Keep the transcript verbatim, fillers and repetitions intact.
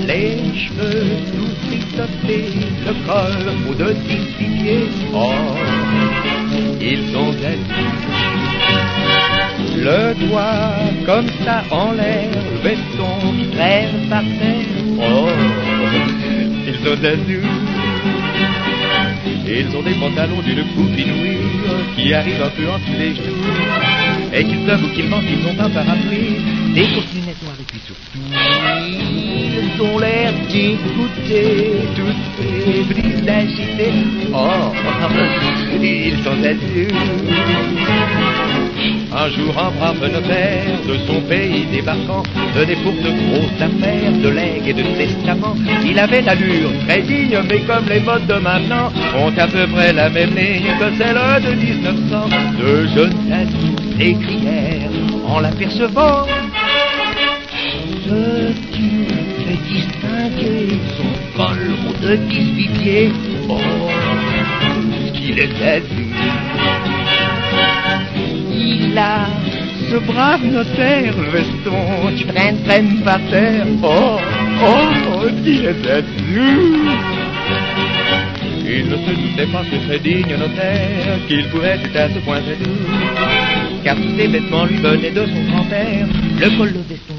les cheveux tout tricotés, le col haut de dix-huit pieds. Oh, ils sont adultes. Le doigt comme ça en l'air, le veston qui traîne par terre. Oh, ils sont adultes. Ils ont des pantalons d'une coupe inouïe qui arrivent un peu en dessous des genoux. Et qu'ils avouent qu'ils mentent, ils ont un parapluie, des coursinettes noires et puis surtout ils ont l'air d'écouter toutes ces brises agitées. Oh, ils sont adultes. Un jour un brave notaire de son pays débarquant tenait pour de grosses affaires de legs et de testaments. Il avait l'allure très digne, mais comme les modes de maintenant ont à peu près la même ligne que celle de dix-neuf cents, de jeunes adultes s'écrièrent en l'apercevant: peux-tu te distinguer son col haut de dix-huit pieds? Oh, qu'il est adulte. Il a ce brave notaire, le veston qui traîne, traîne par terre. Oh, oh, qu'il est adulte. Il ne se doutait pas que ce digne notaire qu'il pouvait être à ce point adulte, car tous ses vêtements lui venaient de son grand-père. Le col de veston